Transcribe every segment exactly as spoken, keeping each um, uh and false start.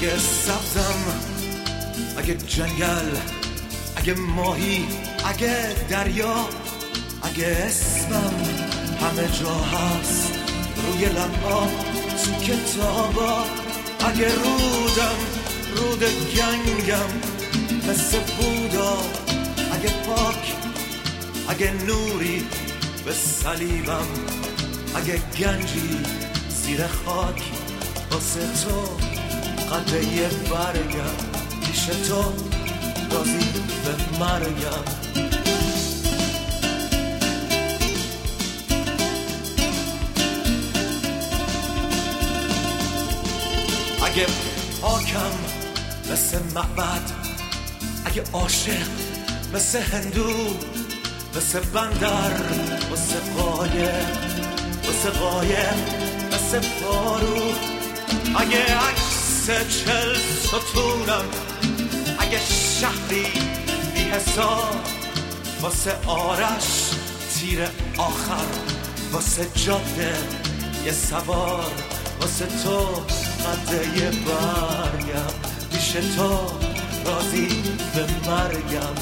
اگه سبزم، اگه جنگل، اگه ماهی، اگه دریا، اگه اسمم همه جا هست روی لب‌ها تو کتابا، اگه رودم رود گنگم مثل بودا، اگه پاک، اگه نوری به صلیبم، اگه گنجی زیر خاک واسه تو قده یه برگم، پیش تو راضی به مرگم. اگه پاکم مثل معبد، اگه عاشق مثل هندو، مثل بندر مثل قایم، مثل قایم مثل فارو، اگه عکس چل ستونم، اگه شهری بی حساب واسه آرش تیر آخر، واسه جاده یه سوار، واسه تو قده یه برگم، پیش تو راضی به مرگم.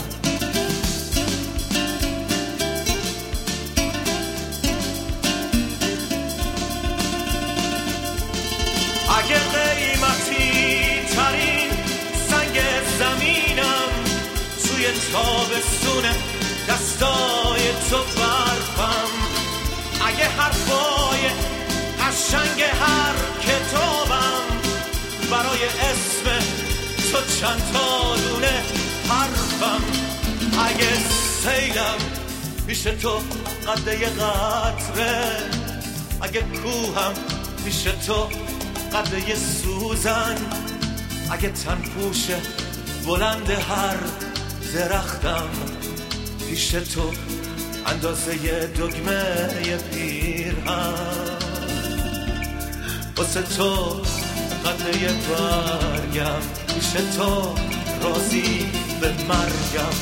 اگه قیمتی ترین سنگ زمینم توی تابستون دستای تو برفم، اگه حرفای قشنگ هر کتابم برای اسم تو چند تا دونه حرفم، اگه سیلم پیش تو قده قطره، اگه کوهم پیش تو قده سوزن، اگه تن پوش بلند هر درختم پیش تو اندازه دگمه پیرهن، واسه تو قده برگم، پیش تو راضی به مرگم.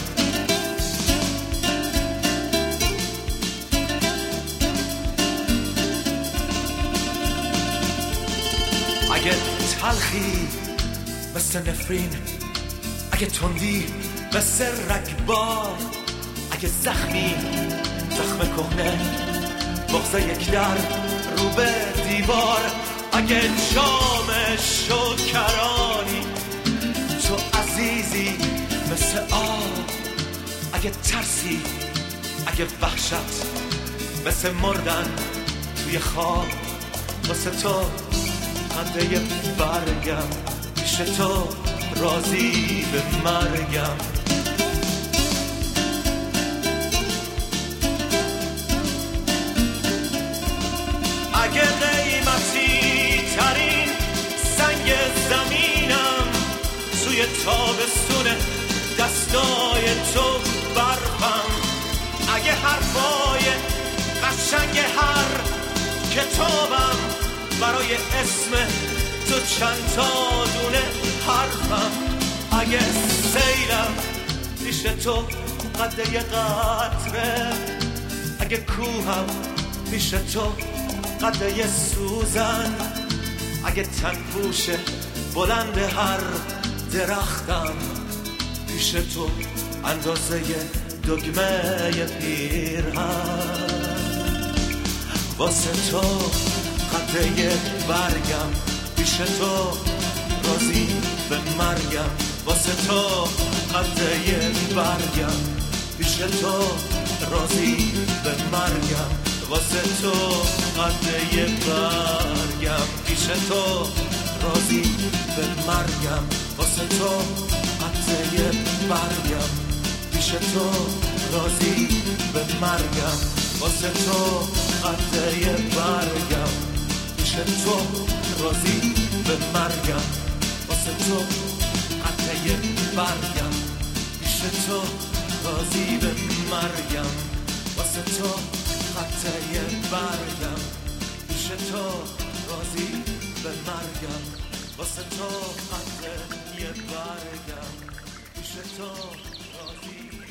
اگه تلخی مثل نفرین، اگه تندی مثل رگبار، اگه زخمی زخم کهنه بغض یک در رو به دیوار، اگه جام شکرانی تو عزیزی مثل آب، اگه ترسی، اگه وحشت مثل مردن توی خواب، واسه تو قده برگم، پیش تو راضی به مرگم. اگه قیمتی ترین سنگ زمینم توی تابستون دستای تو برفم، اگه حرفای قشنگ هر کتابم برای اسم تو چند تا دونه حرفم، اگه سیلم پیش تو قده قطره، اگه کوهم پیش تو قده سوزن، اگه تن پوش بلند هر درختم پیش تو اندازه دگمه پیرهن، واسه تو قده برگم، پیش تو راضی به مرگم، واسه تو قده برگم، پیش تو راضی به مرگم، واسه تو قده برگم، پیش تو راضی به مرگم، واسه تو قده برگم، پیش تو راضی به مرگم، واسه تو قده برگم، پیش تو راضی به مرگم، واسه تو قده برگم، پیش تو راضی به مرگم، واسه تو قده برگم، پیش تو راضی به مرگم، واسه تو قده برگم، پیش تو راضی